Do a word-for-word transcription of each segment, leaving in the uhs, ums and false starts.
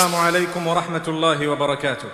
السلام عليكم ورحمة الله وبركاته.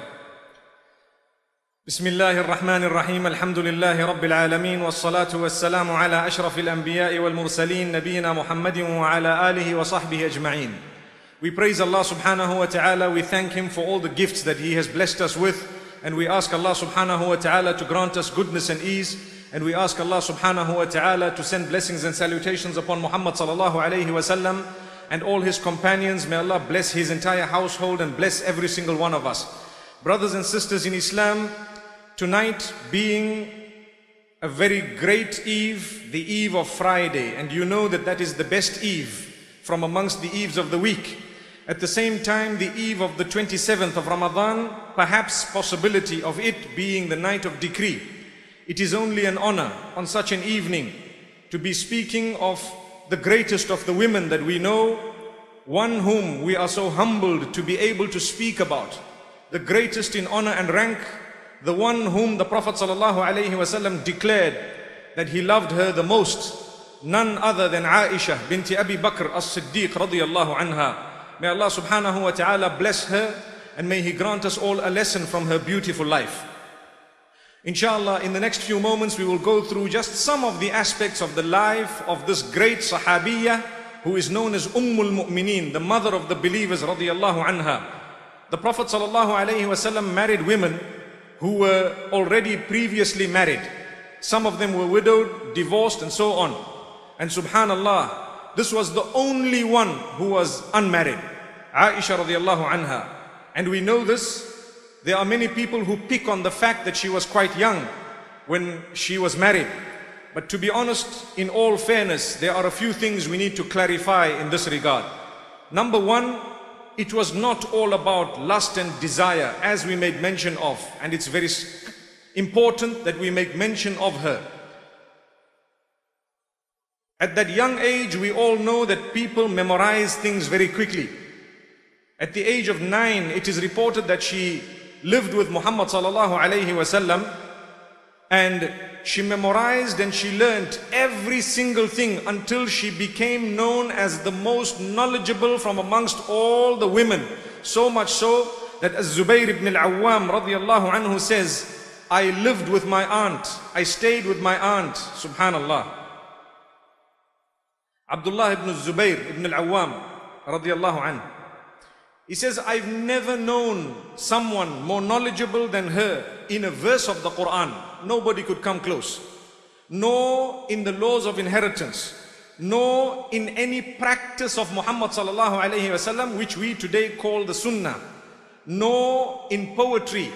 بسم الله الرحمن الرحيم. الحمد لله رب العالمين، والصلاة والسلام على أشرف الأنبياء والمرسلين نبينا محمد وعلى آله وصحبه أجمعين. We praise Allah subhanahu wa ta'ala. We thank Him for all the gifts that He has blessed us with, and we ask Allah subhanahu wa ta'ala to grant us goodness and ease, and we ask Allah subhanahu wa ta'ala to send blessings and salutations upon Muhammad sallallahu alayhi wa sallam and all his companions. May Allah bless his entire household and bless every single one of us. Brothers and sisters in Islam, tonight being a very great eve, the eve of Friday, and you know that that is the best eve from amongst the eves of the week. At the same time, the eve of the twenty-seventh of Ramadan, perhaps possibility of it being the night of decree. It is only an honor on such an evening to be speaking of the greatest of the women that we know, one whom we are so humbled to be able to speak about, the greatest in honor and rank, the one whom the Prophet ﷺ declared that he loved her the most, none other than Aisha binti Abi Bakr as-Siddiq radiyallahu anha. May Allah subhanahu wa ta'ala bless her, and may He grant us all a lesson from her beautiful life. Inshallah, in the next few moments we will go through just some of the aspects of the life of this great Sahabiyyah who is known as Ummul Mu'mineen, the mother of the believers radiyallahu anha. The Prophet sallallahu alayhi wasallam married women who were already previously married. Some of them were widowed, divorced and so on. And subhanallah, this was the only one who was unmarried, Aisha radiyallahu anha. And we know this. There are many people who pick on the fact that she was quite young when she was married. But to be honest, in all fairness, there are a few things we need to clarify in this regard. Number one, it was not all about lust and desire, as we made mention of. And it's very important that we make mention of her. At that young age, we all know that people memorize things very quickly. At the age of nine, it is reported that she lived with Muhammad sallallahu alayhi wasallam, and she memorized and she learnt every single thing until she became known as the most knowledgeable from amongst all the women. So much so that Az-Zubayr ibn al-Awwam radiyallahu anhu says, I lived with my aunt, I stayed with my aunt, subhanallah. Abdullah ibn Zubayr ibn al-Awwam radiyallahu anhu, he says, I've never known someone more knowledgeable than her in a verse of the Quran. Nobody could come close. Nor in the laws of inheritance, nor in any practice of Muhammad sallallahu alayhi wasallam, which we today call the Sunnah, nor in poetry,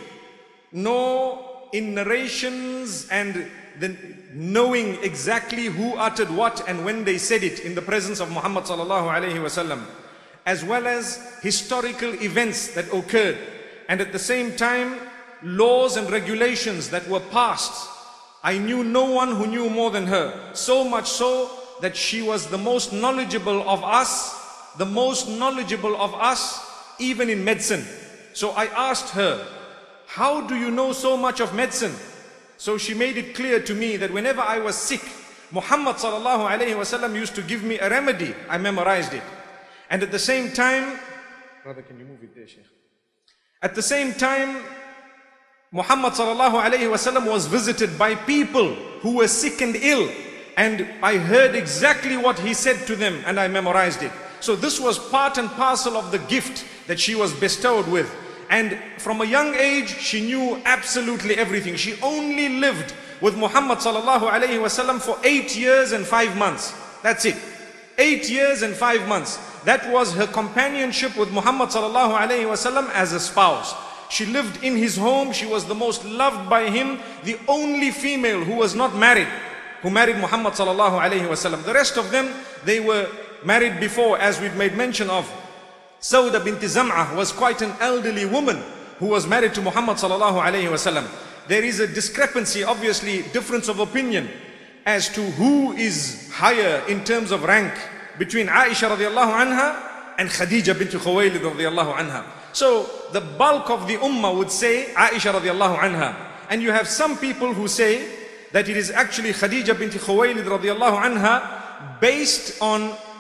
nor in narrations and the knowing exactly who uttered what and when they said it in the presence of Muhammad sallallahu alayhi wasallam, as well as historical events that occurred, and at the same time laws and regulations that were passed. I knew no one who knew more than her, so much so that she was the most knowledgeable of us, the most knowledgeable of us even in medicine. So I asked her, how do you know so much of medicine? So she made it clear to me that whenever I was sick, Muhammad sallallahu alayhi wasallam used to give me a remedy. I memorized it. And at the same time, brother, can you move it there, Shaykh? At the same time, Muhammad sallallahu alayhi wasallam was visited by people who were sick and ill, and I heard exactly what he said to them, and I memorized it. So this was part and parcel of the gift that she was bestowed with. And from a young age, she knew absolutely everything. She only lived with Muhammad sallallahu alayhi wasallam for eight years and five months. That's it. Eight years and five months. That was her companionship with Muhammad sallallahu alayhi wasallam as a spouse. She lived in his home. She was the most loved by him, the only female who was not married, who married Muhammad sallallahu alayhi wasallam. The rest of them, they were married before, as we've made mention of. Sauda binti Zam'ah was quite an elderly woman who was married to Muhammad sallallahu alayhi wasallam. There is a discrepancy, obviously difference of opinion as to who is higher in terms of rank between Aisha radiallahu anha and Khadija bint Khuwaylid radiallahu anha. So the bulk of the ummah would say Aisha radiallahu anha. And you have some people who say that it is actually Khadija bint Khuwaylid radiallahu anha, based on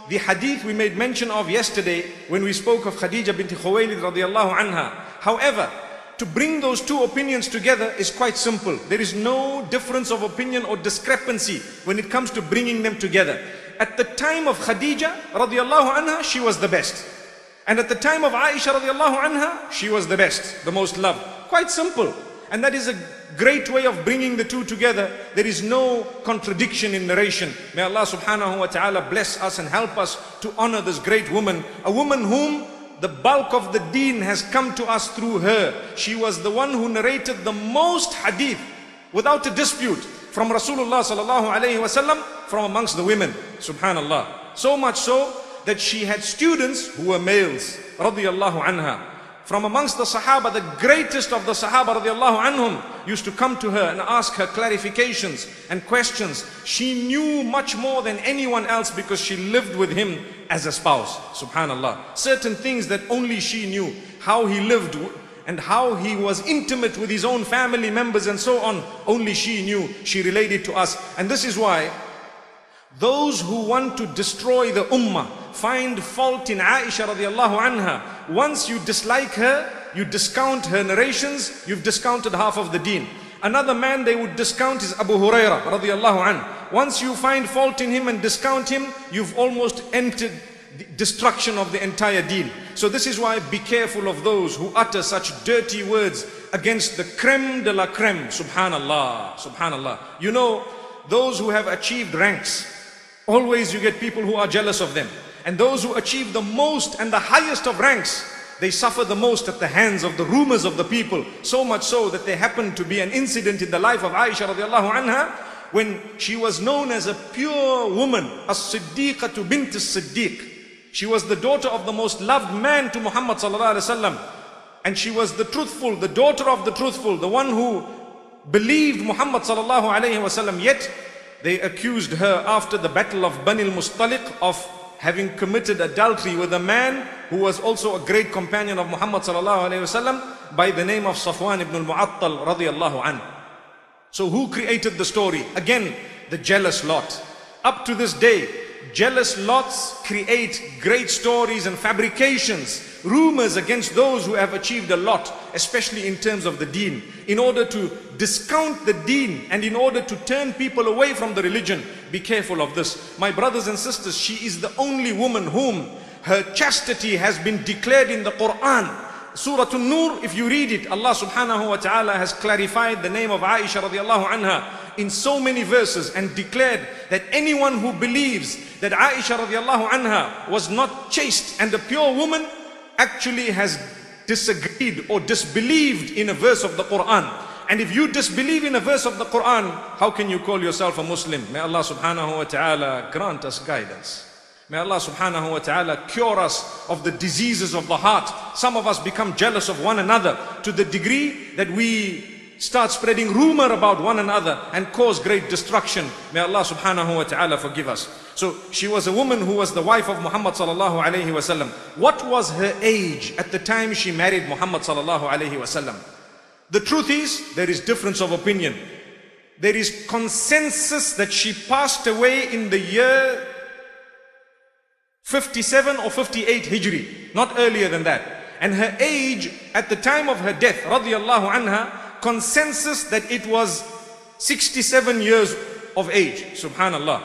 the hadith we made mention of yesterday when we spoke of Khadija bint Khuwaylid radiallahu anha. However, to bring those two opinions together is quite simple. There is no difference of opinion or discrepancy when it comes to bringing them together. At the time of Khadija radiallahu anha, she was the best. And at the time of Aisha radiallahu anha, she was the best, the most loved. Quite simple. And that is a great way of bringing the two together. There is no contradiction in narration. May Allah subhanahu wa ta'ala bless us and help us to honor this great woman. A woman whom the bulk of the deen has come to us through her. She was the one who narrated the most hadith without a dispute from Rasulullah sallallahu alayhi wa sallam from amongst the women. Subhanallah. So much so that she had students who were males. Radiyallahu anha. From amongst the Sahaba, the greatest of the Sahaba radiallahu anhum used to come to her and ask her clarifications and questions. She knew much more than anyone else because she lived with him as a spouse. Subhanallah. Certain things that only she knew. How he lived and how he was intimate with his own family members and so on. Only she knew. She related to us. And this is why those who want to destroy the ummah find fault in Aisha radiallahu anha. Once you dislike her, you discount her narrations, you've discounted half of the deen. Another man they would discount is Abu Huraira radiallahu anhu. Once you find fault in him and discount him, you've almost entered the destruction of the entire deen. So this is why be careful of those who utter such dirty words against the creme de la creme. Subhanallah, subhanallah. You know, those who have achieved ranks, always you get people who are jealous of them. And those who achieve the most and the highest of ranks, they suffer the most at the hands of the rumors of the people. So much so that there happened to be an incident in the life of Aisha radiallahu anha when she was known as a pure woman, as-Siddiqatu bint as-Siddiq. She was the daughter of the most loved man to Muhammad sallallahu alaihi wasallam. And she was the truthful, the daughter of the truthful, the one who believed Muhammad sallallahu alaihi wasallam. Yet they accused her after the battle of Bani al-Mustaliq of having committed adultery with a man who was also a great companion of Muhammad sallallahu alaihi wasallam by the name of Safwan ibn al-Mu'attal radiyallahu anhu. So who created the story? Again, the jealous lot. Up to this day, jealous lots create great stories and fabrications, rumors against those who have achieved a lot, especially in terms of the deen, in order to discount the deen and in order to turn people away from the religion. Be careful of this. My brothers and sisters, she is the only woman whom her chastity has been declared in the Quran. Surah An-Nur, if you read it, Allah subhanahu wa ta'ala has clarified the name of Aisha radiallahu anha in so many verses and declared that anyone who believes that Aisha radiallahu anha was not chaste and a pure woman actually has disagreed or disbelieved in a verse of the Quran. And if you disbelieve in a verse of the Quran, how can you call yourself a Muslim? May Allah subhanahu wa ta'ala grant us guidance. May Allah subhanahu wa ta'ala cure us of the diseases of the heart. Some of us become jealous of one another to the degree that we start spreading rumor about one another and cause great destruction. May Allah subhanahu wa ta'ala forgive us. So she was a woman who was the wife of Muhammad sallallahu alayhi wa sallam. What was her age at the time she married Muhammad sallallahu alayhi wa sallam? The truth is, there is difference of opinion. There is consensus that she passed away in the year fifty-seven or fifty-eight Hijri, not earlier than that. And her age at the time of her death, radiyallahu anha, consensus that it was sixty-seven years of age. Subhanallah.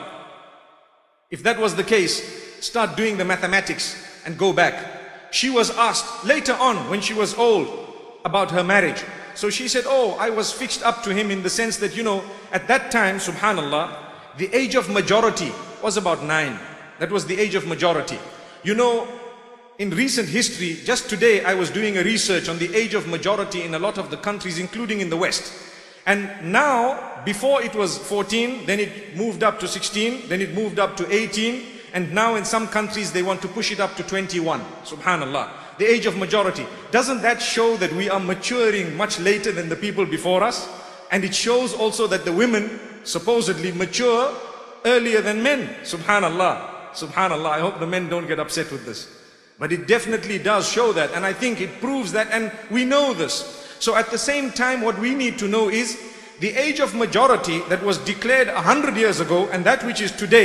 If that was the case, start doing the mathematics and go back. She was asked later on when she was old about her marriage. So she said, oh, I was fixed up to him in the sense that, you know, at that time, subhanallah, the age of majority was about nine. That was the age of majority. You know, in recent history, just today I was doing a research on the age of majority in a lot of the countries, including in the West. And now, before it was fourteen, then it moved up to sixteen, then it moved up to eighteen, and now in some countries they want to push it up to twenty-one. Subhanallah. The age of majority. Doesn't that show that we are maturing much later than the people before us? And it shows also that the women supposedly mature earlier than men. Subhanallah. Subhanallah, I hope the men don't get upset with this. But it definitely does show that, and I think it proves that, and we know this. So at the same time, what we need to know is the age of majority that was declared a hundred years ago and that which is today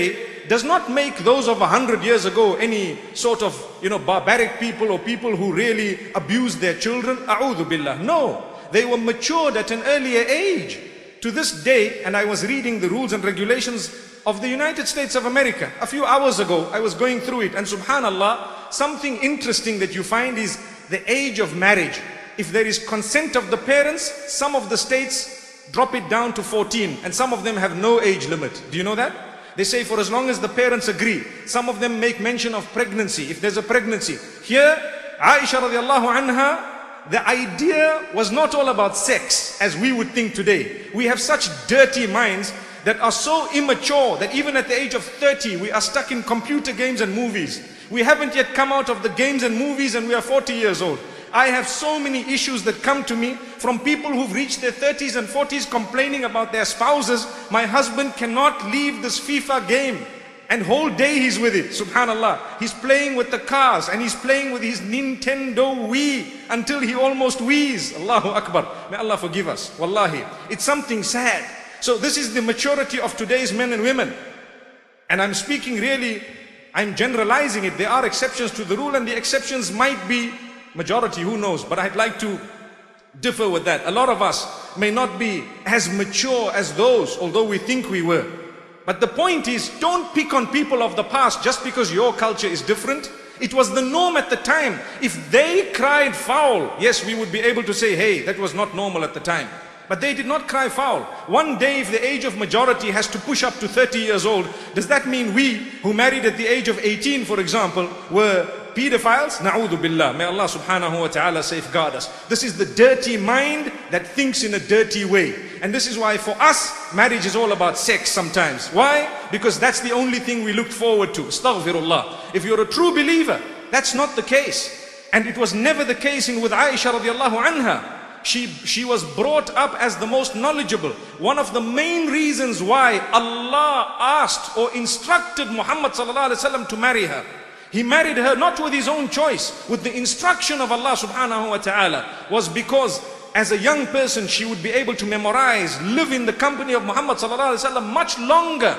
does not make those of a hundred years ago any sort of, you know, barbaric people or people who really abused their children. A'udhu billah. No, they were matured at an earlier age. To this day, and I was reading the rules and regulations of the United States of America a few hours ago. I was going through it, and subhanallah, something interesting that you find is the age of marriage. If there is consent of the parents, some of the states drop it down to fourteen, and some of them have no age limit. Do you know that? They say for as long as the parents agree. Some of them make mention of pregnancy, if there's a pregnancy. Here, Aisha radiallahu anha, the idea was not all about sex as we would think today. We have such dirty minds that are so immature that even at the age of thirty, we are stuck in computer games and movies. We haven't yet come out of the games and movies, and we are forty years old. I have so many issues that come to me from people who've reached their thirties and forties complaining about their spouses. My husband cannot leave this FIFA game, and whole day he's with it. Subhanallah. He's playing with the cars, and he's playing with his Nintendo Wii until he almost wheezes. Allahu Akbar. May Allah forgive us. Wallahi. It's something sad. So this is the maturity of today's men and women. And I'm speaking really, I'm generalizing it. There are exceptions to the rule, and the exceptions might be majority, who knows. But I'd like to differ with that. A lot of us may not be as mature as those, although we think we were. But the point is, don't pick on people of the past just because your culture is different. It was the norm at the time. If they cried foul, yes, we would be able to say, hey, that was not normal at the time. But they did not cry foul. One day, if the age of majority has to push up to thirty years old, does that mean we, who married at the age of eighteen, for example, were pedophiles? Na'udhu billah. May Allah subhanahu wa ta'ala safeguard us. This is the dirty mind that thinks in a dirty way. And this is why for us, marriage is all about sex sometimes. Why? Because that's the only thing we looked forward to. Astaghfirullah. If you're a true believer, that's not the case. And it was never the case in with Aisha radiallahu anha. She, she was brought up as the most knowledgeable. One of the main reasons why Allah asked or instructed Muhammad sallallahu alaihi wasallam to marry her. He married her not with his own choice, with the instruction of Allah subhanahu wa ta'ala, was because as a young person she would be able to memorize, live in the company of Muhammad sallallahu alaihi wasallam much longer.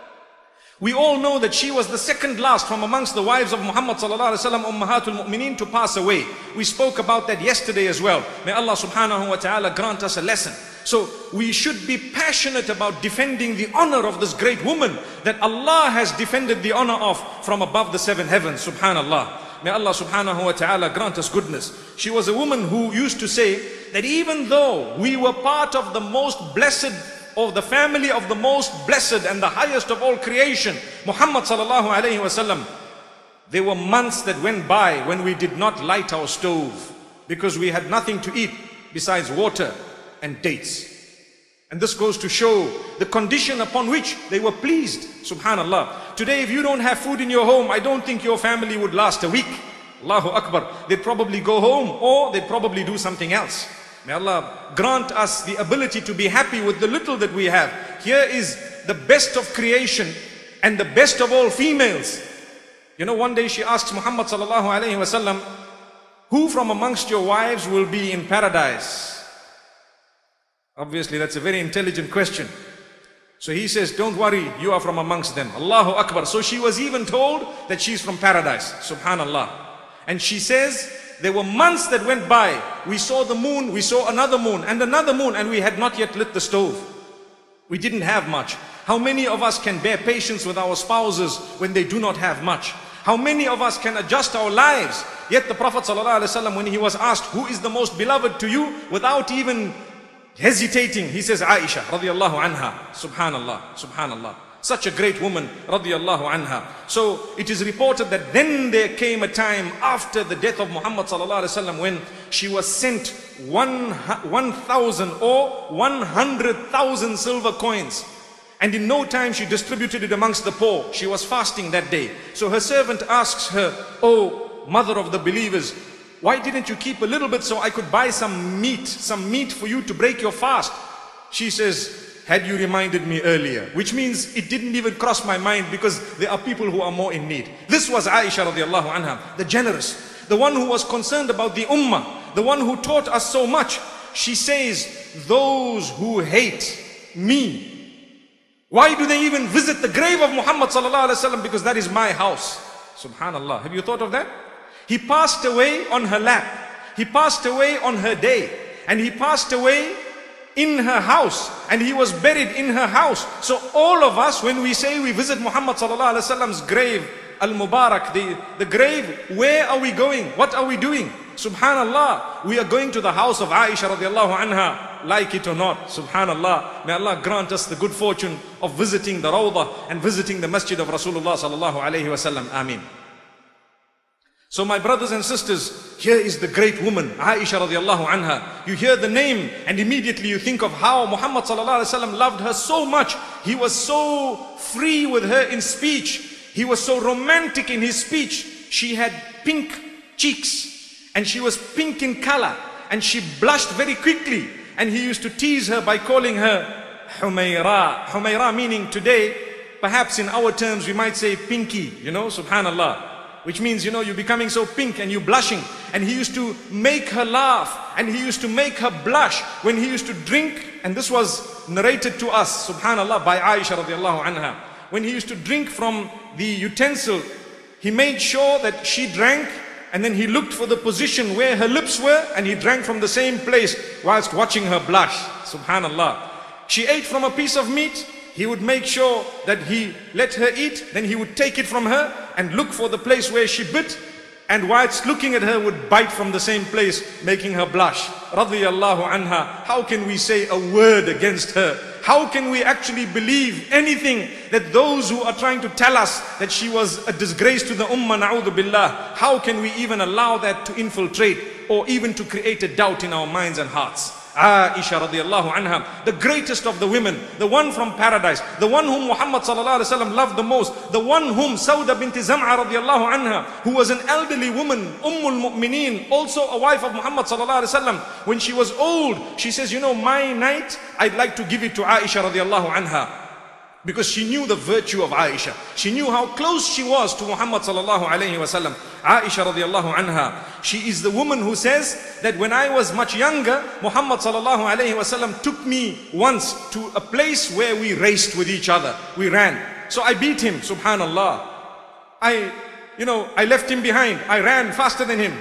We all know that she was the second last from amongst the wives of Muhammad sallallahu alaihi wasallam, Ummahatul Mu'mineen, to pass away. We spoke about that yesterday as well. May Allah subhanahu wa ta'ala grant us a lesson. So we should be passionate about defending the honor of this great woman that Allah has defended the honor of from above the seven heavens. Subhanallah. May Allah subhanahu wa ta'ala grant us goodness. She was a woman who used to say that even though we were part of the most blessed, or the family of the most blessed and the highest of all creation, Muhammad sallallahu alayhi wasallam, there were months that went by when we did not light our stove because we had nothing to eat besides water and dates. And this goes to show the condition upon which they were pleased. Subhanallah. Today, if you don't have food in your home, I don't think your family would last a week. Allahu Akbar. They'd probably go home, or they'd probably do something else. May Allah grant us the ability to be happy with the little that we have. Here is the best of creation and the best of all females. You know, one day she asks Muhammad sallallahu alayhi wasallam, who from amongst your wives will be in paradise? Obviously, that's a very intelligent question. So he says, don't worry, you are from amongst them. Allahu Akbar. So she was even told that she's from paradise. Subhanallah. And she says, there were months that went by. We saw the moon, we saw another moon and another moon, and we had not yet lit the stove. We didn't have much. How many of us can bear patience with our spouses when they do not have much? How many of us can adjust our lives? Yet the Prophet ﷺ, when he was asked, who is the most beloved to you? Without even hesitating, he says, Aisha radiallahu anha. Subhanallah, subhanallah. Such a great woman, radiallahu anha. So it is reported that then there came a time after the death of Muhammad sallallahu alaihi wasallam when she was sent one, one thousand or one hundred thousand silver coins. And in no time she distributed it amongst the poor. She was fasting that day. So her servant asks her, oh, mother of the believers, why didn't you keep a little bit so I could buy some meat, some meat for you to break your fast? She says, had you reminded me earlier, which means it didn't even cross my mind because there are people who are more in need. This was Aisha radiallahu anha, the generous, the one who was concerned about the ummah, the one who taught us so much. She says, those who hate me Why do they even visit the grave of Muhammad sallallahu alaihi wasallam? Because that is my house. Subhanallah. Have you thought of that? He passed away on her lap. He passed away on her day. And he passed away in her house. And he was buried in her house. So all of us, when we say we visit Muhammad sallallahu alaihi wasallam's grave, Al-Mubarak, the, the grave, where are we going? What are we doing? Subhanallah, we are going to the house of Aisha radiallahu anha, like it or not. Subhanallah, may Allah grant us the good fortune of visiting the Rawdah and visiting the masjid of Rasulullah sallallahu alayhi wasallam. Ameen. So my brothers and sisters, here is the great woman, Aisha radiallahu anha. You hear the name and immediately you think of how Muhammad sallallahu alayhi wasallam loved her so much. He was so free with her in speech. He was so romantic in his speech. She had pink cheeks and she was pink in color and she blushed very quickly. And he used to tease her by calling her Humayra. Humayra meaning today, perhaps in our terms we might say pinky, you know, subhanallah. Which means, you know, you're becoming so pink and you're blushing. And he used to make her laugh and he used to make her blush when he used to drink. And this was narrated to us, subhanallah, by Aisha radiallahu anha. When he used to drink from the utensil, he made sure that she drank and then he looked for the position where her lips were and he drank from the same place whilst watching her blush. Subhanallah. She ate from a piece of meat. He would make sure that he let her eat, then he would take it from her and look for the place where she bit, and whilst looking at her would bite from the same place, making her blush. Radiyallahu anha. How can we say a word against her? How can we actually believe anything that those who are trying to tell us that she was a disgrace to the ummah, na'udhu billah, how can we even allow that to infiltrate or even to create a doubt in our minds and hearts? Aisha radiallahu anha, the greatest of the women, the one from paradise, the one whom Muhammad sallallahu alaihi wasallam loved the most, the one whom Sauda binti Zam'a radiallahu anha, who was an elderly woman, Ummul Mu'mineen, also a wife of Muhammad sallallahu alaihi wasallam. When she was old, she says, you know, my night, I'd like to give it to Aisha radiallahu anha. Because she knew the virtue of Aisha. She knew how close she was to Muhammad sallallahu alayhi wasallam. Aisha radiallahu anha. She is the woman who says that when I was much younger, Muhammad sallallahu alayhi wasallam took me once to a place where we raced with each other. We ran. So I beat him, subhanallah. I, you know, I left him behind. I ran faster than him.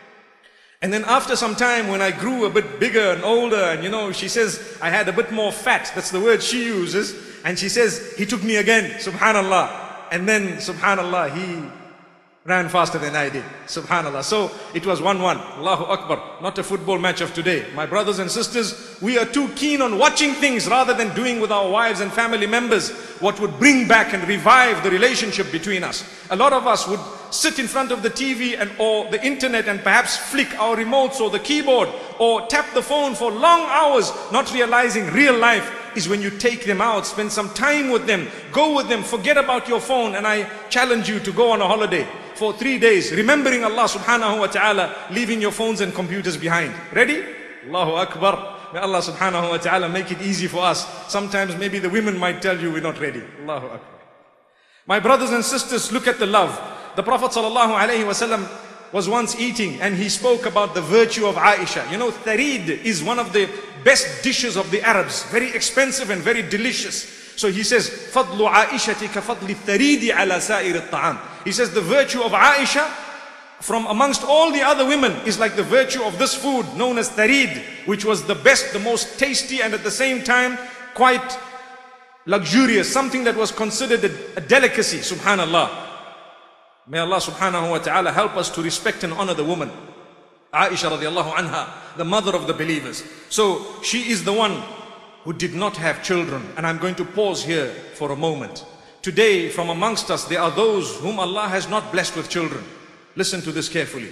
And then after some time, when I grew a bit bigger and older, and you know, she says, I had a bit more fat. That's the word she uses. And she says, he took me again, subhanallah. And then, subhanallah, he ran faster than I did, subhanallah. So it was one one, Allahu Akbar, not a football match of today. My brothers and sisters, we are too keen on watching things rather than doing with our wives and family members what would bring back and revive the relationship between us. A lot of us would sit in front of the T V and or the internet and perhaps flick our remotes or the keyboard or tap the phone for long hours, not realizing real life is when you take them out, spend some time with them, go with them, forget about your phone. And I challenge you to go on a holiday for three days, remembering Allah subhanahu wa ta'ala, leaving your phones and computers behind. Ready? Allahu Akbar. May Allah subhanahu wa ta'ala make it easy for us. Sometimes maybe the women might tell you we're not ready. Allahu Akbar. My brothers and sisters, look at the love. The Prophet sallallahu alayhi wasallam was once eating and he spoke about the virtue of Aisha. You know, tharid is one of the best dishes of the Arabs. Very expensive and very delicious. So he says, فَضْلُ عَائِشَةِ كَفَضْلِ الثَّرِيدِ عَلَى سَائِرِ الطَّعَامِ. He says the virtue of Aisha from amongst all the other women is like the virtue of this food known as tharid, which was the best, the most tasty, and at the same time quite luxurious, something that was considered a, a delicacy, subhanallah. May Allah subhanahu wa ta'ala help us to respect and honor the woman. Aisha radiallahu anha, the mother of the believers. So she is the one who did not have children. And I'm going to pause here for a moment. Today from amongst us there are those whom Allah has not blessed with children. Listen to this carefully.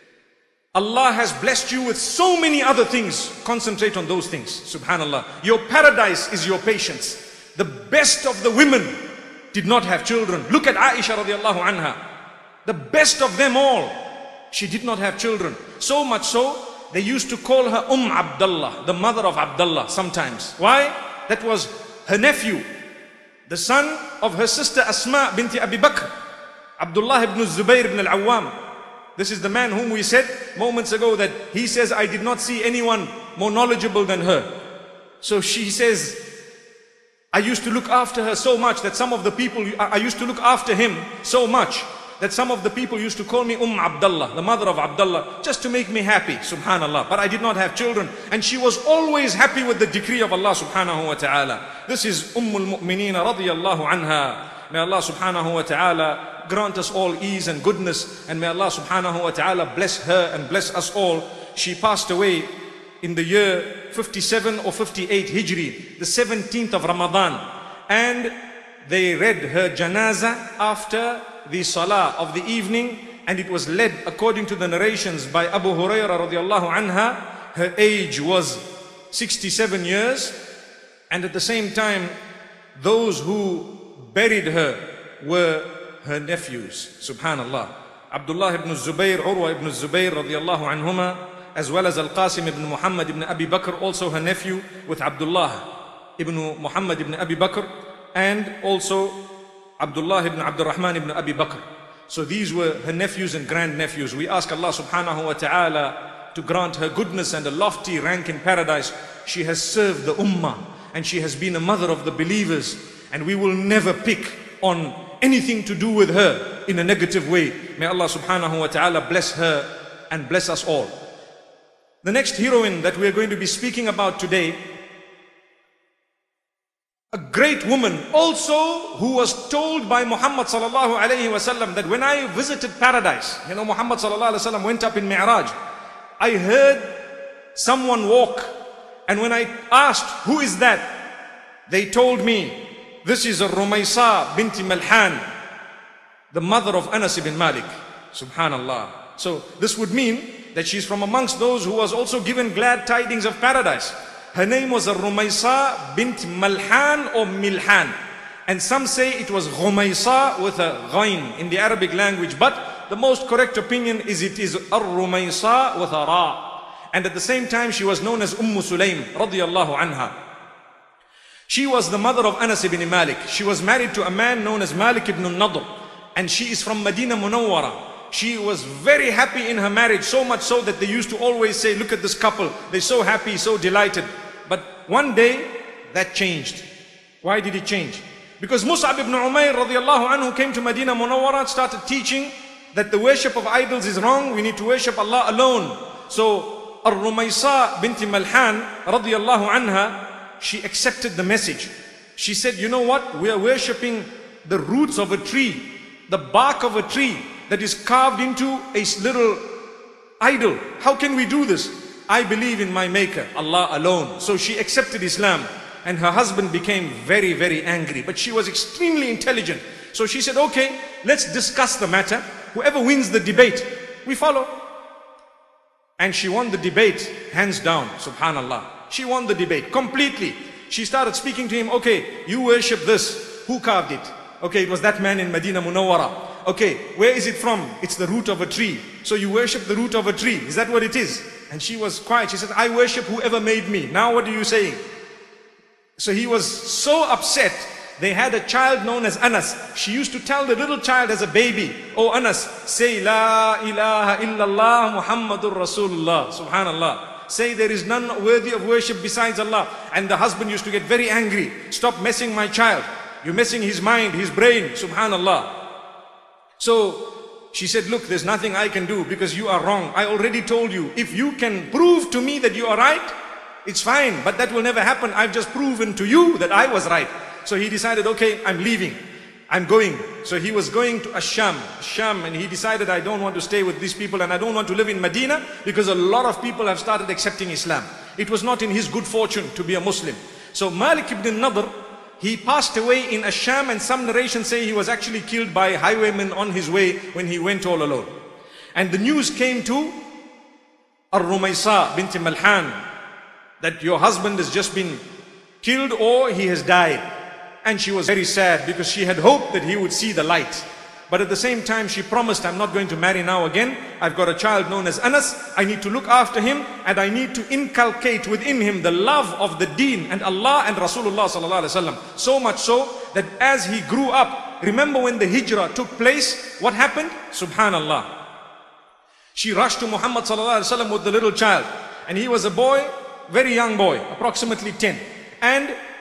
Allah has blessed you with so many other things. Concentrate on those things. Subhanallah. Your paradise is your patience. The best of the women did not have children. Look at Aisha radiallahu anha. The best of them all. She did not have children. So much so, they used to call her Umm Abdullah, the mother of Abdullah sometimes. Why? That was her nephew, the son of her sister Asma binti Abi Bakr, Abdullah ibn Zubayr ibn al-Awwam. This is the man whom we said moments ago that he says, I did not see anyone more knowledgeable than her. So she says, I used to look after her so much that some of the people, I used to look after him so much that some of the people used to call me Umm Abdullah, the mother of Abdullah, just to make me happy, subhanallah. But I did not have children, and she was always happy with the decree of Allah subhanahu wa ta'ala. This is Ummul Mu'mineen radiyallahu anha. May Allah subhanahu wa ta'ala grant us all ease and goodness, and may Allah subhanahu wa ta'ala bless her and bless us all. She passed away in the year fifty-seven or fifty-eight Hijri, the seventeenth of Ramadan, and they read her janaza after the salah of the evening, and it was led according to the narrations by Abu Hurairah radiallahu anha. Her age was sixty-seven years, and at the same time those who buried her were her nephews, subhanallah. Abdullah ibn Zubayr, Urwa ibn Zubayr radiallahu anhuma, as well as Al-Qasim ibn Muhammad ibn Abi Bakr, also her nephew, with Abdullah ibn Muhammad ibn Abi Bakr, and also Abdullah ibn Abdurrahman ibn Abi Bakr. So these were her nephews and grandnephews. We ask Allah subhanahu wa ta'ala to grant her goodness and a lofty rank in paradise. She has served the ummah, and she has been a mother of the believers, and we will never pick on anything to do with her in a negative way. May Allah subhanahu wa ta'ala bless her and bless us all. The next heroine that we are going to be speaking about today, a great woman also who was told by Muhammad sallallahu alayhi wasallam that when I visited paradise, you know, Muhammad sallallahu alayhi wasallam went up in Mi'raj, I heard someone walk, and when I asked, who is that? They told me, this is Rumaysa binti Malhan, the mother of Anas ibn Malik. Subhanallah. So this would mean that she's from amongst those who was also given glad tidings of paradise. Her name was Rumaysa bint Malhan or Milhan. And some say it was Rumaysa with a ghain in the Arabic language. But the most correct opinion is it is Ar-Rumaysa with a ra. And at the same time she was known as Umm Sulaym radiyallahu anha. She was the mother of Anas ibn Malik. She was married to a man known as Malik ibn Nadr. And she is from Medina Munawwara. She was very happy in her marriage, so much so that they used to always say, look at this couple, they're so happy, so delighted. But one day, that changed. Why did it change? Because Mus'ab ibn Umayr radiallahu anhu came to Medina Munawwara, started teaching that the worship of idols is wrong, we need to worship Allah alone. So, Ar-Rumaysa binti Malhan radiallahu anha, she accepted the message. She said, you know what, we are worshipping the roots of a tree, the bark of a tree, that is carved into a little idol. How can we do this? I believe in my maker, Allah alone. So she accepted Islam, and her husband became very, very angry. But she was extremely intelligent. So she said, okay, let's discuss the matter. Whoever wins the debate, we follow. And she won the debate, hands down, subhanallah. She won the debate completely. She started speaking to him, okay, you worship this. Who carved it? Okay, it was that man in Medina Munawwara. Okay, where is it from? It's the root of a tree. So you worship the root of a tree. Is that what it is? And she was quiet. She said, I worship whoever made me. Now what are you saying? So he was so upset. They had a child known as Anas. She used to tell the little child as a baby, oh Anas, say La ilaha illallah Muhammadur Rasulullah. Subhanallah. Say there is none worthy of worship besides Allah. And the husband used to get very angry. Stop messing my child. You're messing his mind, his brain. Subhanallah. So she said, look, there's nothing I can do because you are wrong. I already told you, if you can prove to me that you are right, it's fine, but that will never happen. I've just proven to you that I was right. So he decided, okay, I'm leaving. I'm going. So he was going to Asham, Sham, and he decided, I don't want to stay with these people and I don't want to live in Medina because a lot of people have started accepting Islam. It was not in his good fortune to be a Muslim. So Malik ibn Nadr, he passed away in Asham, and some narrations say he was actually killed by highwaymen on his way when he went all alone. And the news came to Ar-Rumaysa binti Malhan that your husband has just been killed or he has died. And she was very sad because she had hoped that he would see the light. But at the same time she promised, I'm not going to marry now again. I've got a child known as Anas. I need to look after him and I need to inculcate within him the love of the deen and Allah and Rasulullah sallallahu alaihi wasallam. So much so that as he grew up, remember when the hijrah took place, what happened? Subhanallah. She rushed to Muhammad sallallahu alaihi wasallam with the little child. And he was a boy, very young boy, approximately ten. And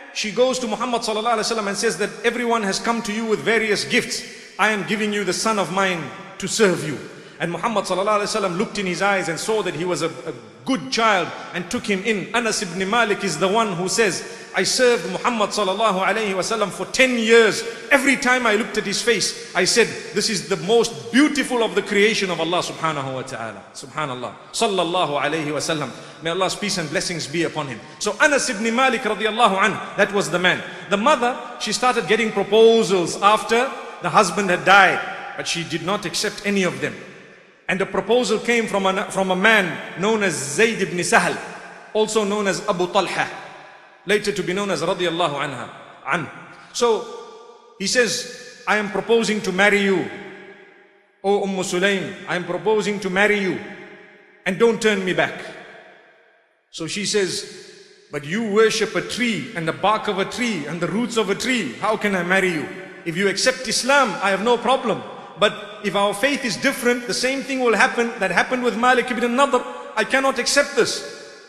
she goes to Muhammad sallallahu alaihi wasallam and says that everyone has come to you with various gifts. I am giving you the son of mine to serve you. And Muhammad sallallahu alaihi wasallam looked in his eyes and saw that he was a, a good child and took him in. Anas ibn Malik is the one who says, I served Muhammad sallallahu alaihi wasallam for ten years. Every time I looked at his face, I said, this is the most beautiful of the creation of Allah subhanahu wa ta'ala. Subhanallah. Sallallahu alaihi wasallam. May Allah's peace and blessings be upon him. So Anas ibn Malik radiallahu anhu, that was the man. The mother, she started getting proposals after the husband had died, but she did not accept any of them. And the proposal came from a, from a man known as Zayd ibn Sahl, also known as Abu Talha, later to be known as radiallahu anha. An. So he says, I am proposing to marry you, O Umm Sulaym, I am proposing to marry you, and don't turn me back. So she says, but you worship a tree and the bark of a tree and the roots of a tree. How can I marry you? If you accept Islam, I have no problem. But if our faith is different, the same thing will happen that happened with Malik ibn Nadr. I cannot accept this.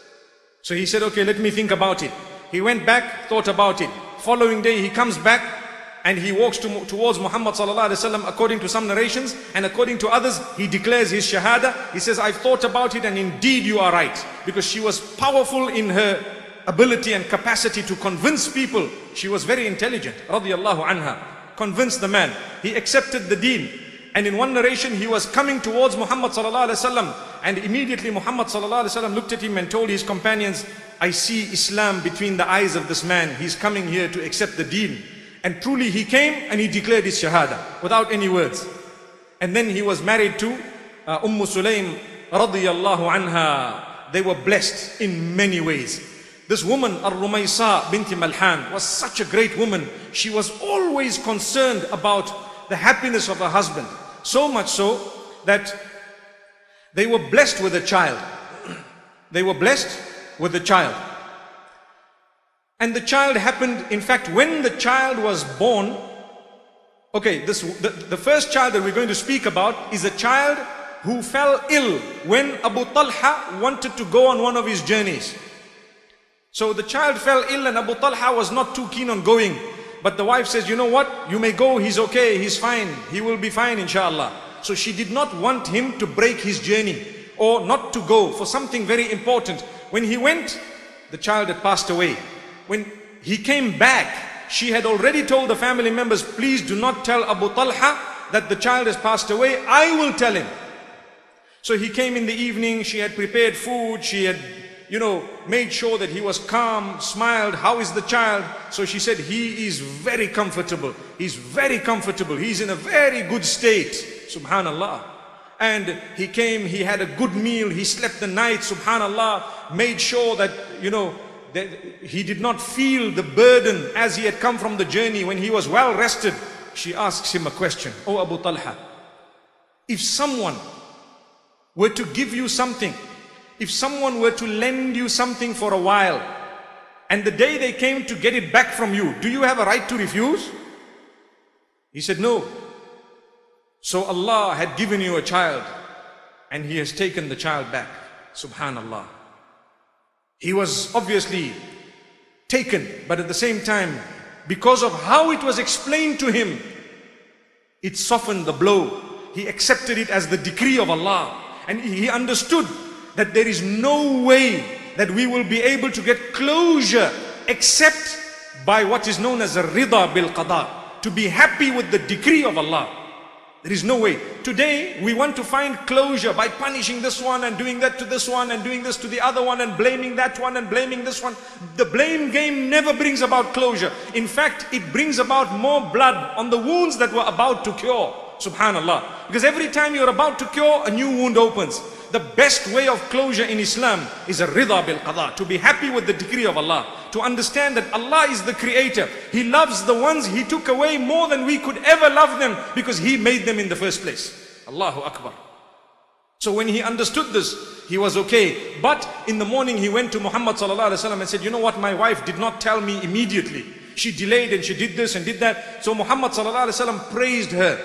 So he said, okay, let me think about it. He went back, thought about it. Following day, he comes back and he walks to, towards Muhammad sallallahu alaihi wasallam, according to some narrations, and according to others, he declares his shahada. He says, I've thought about it and indeed you are right. Because she was powerful in her ability and capacity to convince people. She was very intelligent, radiyallahu anha. Convinced the man. He accepted the deen. And in one narration, he was coming towards Muhammad sallallahu alaihi wasallam, and immediately Muhammad sallallahu alaihi wasallam looked at him and told his companions, I see Islam between the eyes of this man. He's coming here to accept the deen. And truly he came and he declared his shahada without any words. And then he was married to uh, Umm Sulaym radiyallahu anha. They were blessed in many ways. This woman, Ar-Rumaysa binti Malhan, was such a great woman. She was always concerned about the happiness of her husband. So much so that they were blessed with a child. They were blessed with a child. And the child happened, in fact, when the child was born. Okay, this the, the first child that we're going to speak about is a child who fell ill when Abu Talha wanted to go on one of his journeys. So the child fell ill and Abu Talha was not too keen on going. But the wife says, you know what? You may go, he's okay, he's fine. He will be fine, inshallah. So she did not want him to break his journey or not to go for something very important. When he went, the child had passed away. When he came back, she had already told the family members, please do not tell Abu Talha that the child has passed away. I will tell him. So he came in the evening, she had prepared food, she had, you know, made sure that he was calm, smiled. How is the child? So she said, he is very comfortable. He's very comfortable. He's in a very good state. Subhanallah. And he came, he had a good meal. He slept the night. Subhanallah. Made sure that, you know, that he did not feel the burden as he had come from the journey. When he was well rested, she asks him a question. Oh Abu Talha, if someone were to give you something, if someone were to lend you something for a while, and the day they came to get it back from you, do you have a right to refuse? He said, no. So Allah had given you a child, and He has taken the child back. Subhanallah. He was obviously taken, but at the same time, because of how it was explained to him, it softened the blow. He accepted it as the decree of Allah, and he understood that there is no way that we will be able to get closure except by what is known as a rida bil qada, to be happy with the decree of Allah. There is no way. Today we want to find closure by punishing this one and doing that to this one and doing this to the other one and blaming that one and blaming this one. The blame game never brings about closure. In fact, it brings about more blood on the wounds that were about to cure. Subhanallah. Because every time you're about to cure, a new wound opens. The best way of closure in Islam is a rida bil qada, to be happy with the decree of Allah, to understand that Allah is the creator. He loves the ones He took away more than we could ever love them, because He made them in the first place. Allahu Akbar. So when he understood this, he was okay. But in the morning he went to Muhammad sallallahu alaihi wasallam and said, you know what, my wife did not tell me immediately. She delayed and she did this and did that. So Muhammad sallallahu alaihi wasallam praised her.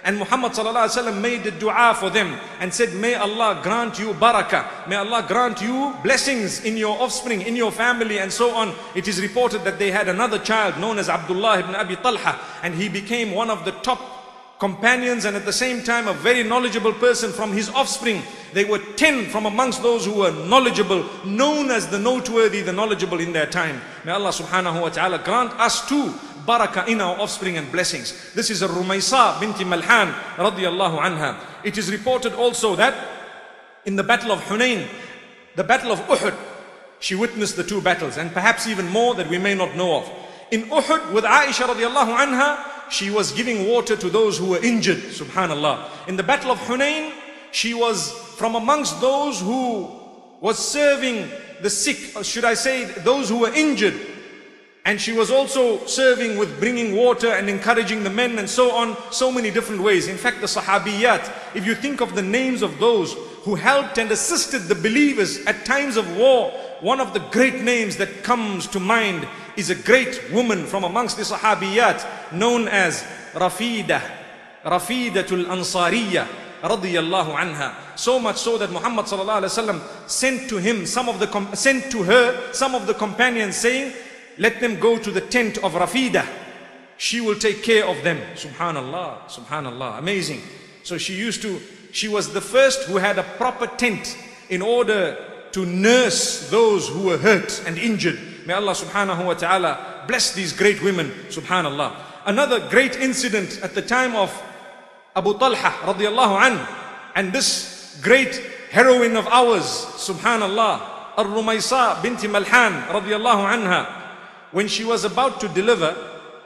And Muhammad sallallahu alaihi wasallam made a dua for them and said, may Allah grant you barakah, may Allah grant you blessings in your offspring, in your family, and so on. It is reported that they had another child known as Abdullah ibn Abi Talha, and he became one of the top companions and at the same time a very knowledgeable person from his offspring. They were ten from amongst those who were knowledgeable, known as the noteworthy, the knowledgeable in their time. May Allah subhanahu wa ta'ala grant us too barakah in our offspring and blessings. This is a Rumaysa binti Malhan radiyallahu anha. It is reported also that in the battle of Hunayn, the battle of Uhud, she witnessed the two battles, and perhaps even more that we may not know of. In Uhud with Aisha radiyallahu anha, she was giving water to those who were injured, subhanallah. In the battle of Hunayn, she was from amongst those who was serving the sick, or should I say those who were injured. And she was also serving with bringing water and encouraging the men and so on, so many different ways. In fact, the Sahabiyat, if you think of the names of those who helped and assisted the believers at times of war, one of the great names that comes to mind is a great woman from amongst the Sahabiyat known as Rafidah, Rafidatul Ansariya radiyallahu anha. So much so that Muhammad sallallahu alaihi wasallam sent to him some of the sent to her some of the companions, saying, let them go to the tent of Rafidah. She will take care of them. Subhanallah, subhanallah, amazing. So she used to, she was the first who had a proper tent in order to nurse those who were hurt and injured. May Allah subhanahu wa ta'ala bless these great women, subhanallah. Another great incident at the time of Abu Talha radiyallahu anhu, and this great heroine of ours, subhanallah, Ar-Rumaysa binti Malhan radiyallahu anha, when she was about to deliver,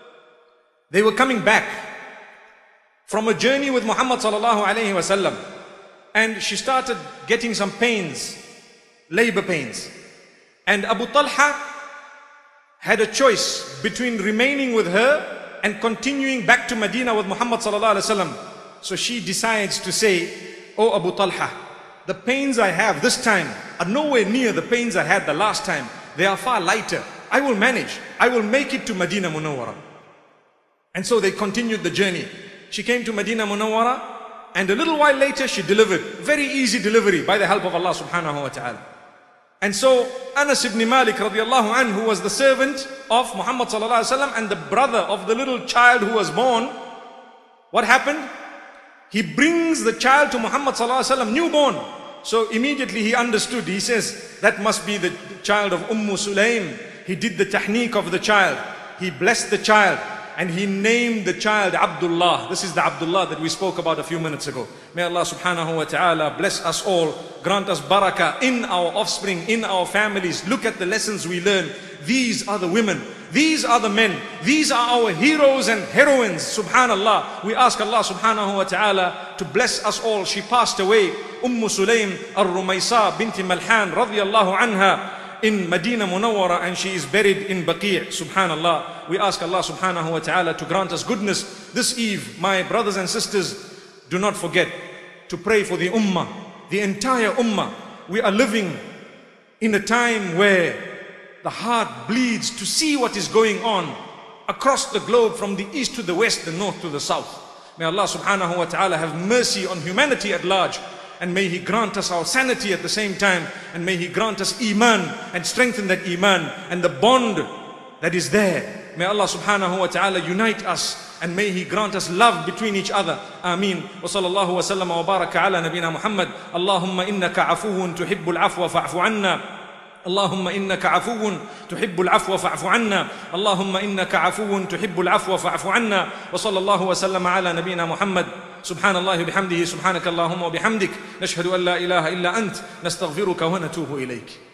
they were coming back from a journey with Muhammad sallallahu alayhi wa sallam, and she started getting some pains, labor pains. And Abu Talha had a choice between remaining with her and continuing back to Medina with Muhammad sallallahu alayhi wa sallam. So she decides to say, oh Abu Talha, the pains I have this time are nowhere near the pains I had the last time. They are far lighter. I will manage. I will make it to Medina Munawwara. And so they continued the journey. She came to Medina Munawwara, and a little while later she delivered. Very easy delivery by the help of Allah subhanahu wa ta'ala. And so Anas ibn Malik radiallahu anhu, who was the servant of Muhammad sallallahu alaihi wasallam and the brother of the little child who was born, what happened? He brings the child to Muhammad sallallahu alaihi wasallam newborn. So immediately he understood. He says, that must be the child of Umm Sulaym. He did the tahniq of the child. He blessed the child, and he named the child Abdullah. This is the Abdullah that we spoke about a few minutes ago. May Allah subhanahu wa ta'ala bless us all, grant us barakah in our offspring, in our families. Look at the lessons we learn. These are the women, these are the men, these are our heroes and heroines, subhanallah. We ask Allah subhanahu wa ta'ala to bless us all. She passed away, Umm Sulaym Ar-Rumaysa binti Malhan radiyallahu anha, in Medina Munawwara, and she is buried in Baqi', subhanallah. We ask Allah subhanahu wa ta'ala to grant us goodness this eve. My brothers and sisters, do not forget to pray for the ummah, the entire ummah. We are living in a time where the heart bleeds to see what is going on across the globe, from the east to the west, the north to the south. May Allah subhanahu wa ta'ala have mercy on humanity at large, and may He grant us our sanity at the same time, and may He grant us iman and strengthen that iman and the bond that is there. May Allah subhanahu wa ta'ala unite us, and may He grant us love between each other. Ameen. Wa sallallahu wa sallam wa baraka ala nabina Muhammad. Allahumma innaka afuwun tuhibbul afwa fa'fu anna. اللهم إنك عفو تحب العفو فاعف عنا اللهم إنك عفو تحب العفو فاعف عنا وصلى الله وسلم على نبينا محمد سبحان الله بحمده سبحانك اللهم وبحمدك نشهد أن لا إله إلا أنت نستغفرك ونتوب إليك.